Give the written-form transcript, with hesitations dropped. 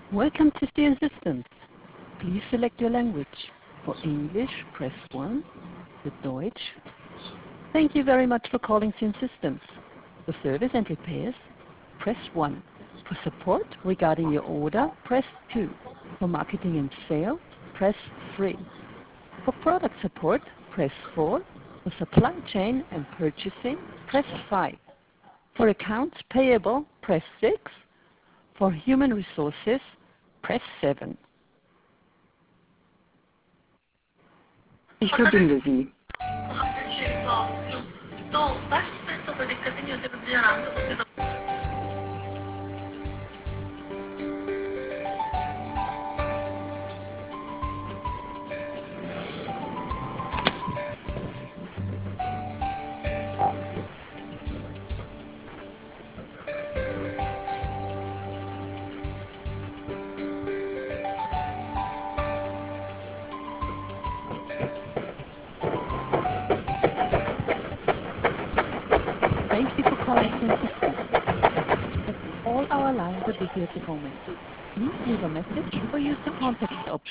Welcome to CN Systems. Please select your language. For English, press 1. For Deutsch. Thank you very much for calling CN Systems. For service and repairs, press 1. For support regarding your order, press 2. For marketing and sales, press 3. For product support, press 4. For supply chain and purchasing, press 5. For accounts payable, press 6. For human resources, press 7. Ich verbinde Sie. Thank you for calling CN Systems. All our lines are busy at the moment. Please leave a message or use the contact option.